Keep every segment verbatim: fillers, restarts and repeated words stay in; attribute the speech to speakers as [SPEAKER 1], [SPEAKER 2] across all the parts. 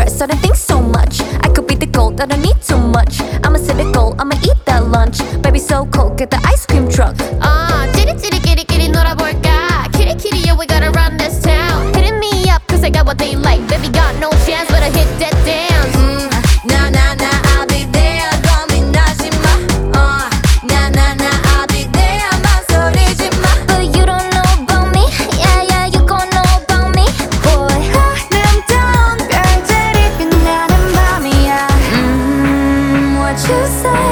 [SPEAKER 1] stress, I don't think so much. I could be the gold, I don't need too much. I'm a cynical, I'ma eat that lunch. Baby so cold, get the ice cream truck.
[SPEAKER 2] 아 찌릿찌릿 끼리끼리 놀아볼까. 키리키리 yeah we gotta run this town. Hitting me up cause I got what they like. Baby got no chance but I hit that dance.
[SPEAKER 1] mm, Nah nah nah I'll be there 고민하지 마. uh, Nah nah nah I'll be there 망설이지 마. But you don't know about me. Yeah yeah you gon' know about me. Boy 아름다운 별들이 빛나는 밤이야. mm, What you say?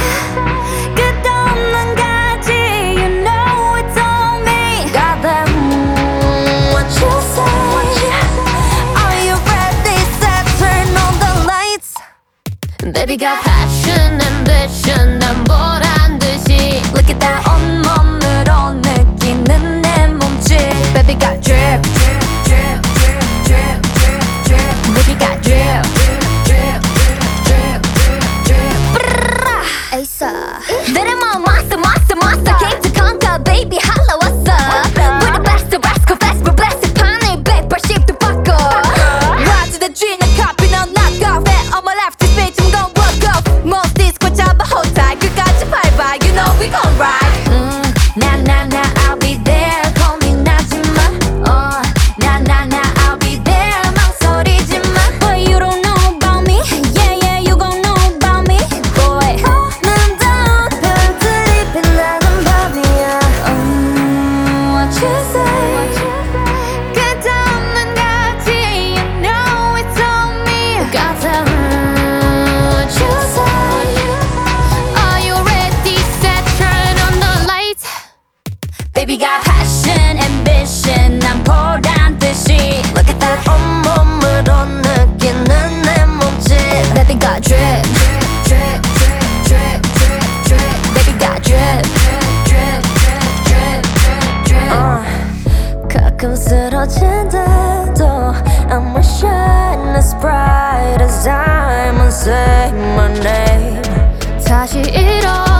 [SPEAKER 1] 끝없는 가지 you know it's on me. Got that mm, What you say? Are you ready? Set turn on the lights.
[SPEAKER 2] Baby got passion, ambition 난 보란 듯이.
[SPEAKER 1] Look at that 온몸으로 느끼는 내 몸짓. Baby got drip, drip, drip, drip, drip, drip. Baby got drip, drip, drip, drip, drip. Asa. They're my monster, monster, monster. Came to conquer, baby. Holla, what's up? We're the best, the rascal, best, we're blessed. 판을 백팔십도 바꿔. Watch the G, 나 copy, 넌 knock off. Bet on my left, this bitch, I'm gon' walk off. Most disco 잡아, hold tight. 끝까지 밟아, you know we gon' ride. Mm, nah, nah, nah, I'll be there. 고민하지 마. Uh, nah, nah, nah, I'll be there. 망설이지 마. But you don't know about me. Yeah, yeah, you gon' know about me. Boy, 아름다운 별들이 빛나는 밤이야. Um, what you say? 끝없는 가지, you know it's on me.
[SPEAKER 2] Got that mm, what you say? Are you ready? Set turn on the lights.
[SPEAKER 1] Baby got passion, ambition 난 보란 듯이. Look at that 온몸으로 느끼는 내 몸짓. Baby got drip, drip, drip, drip, drip, drip. Baby got drip, drip, drip, drip, drip, drip. uh, 가끔 쓰러진데도 I'm gonna shine as bright as diamonds. Say my name.
[SPEAKER 2] 다시 일어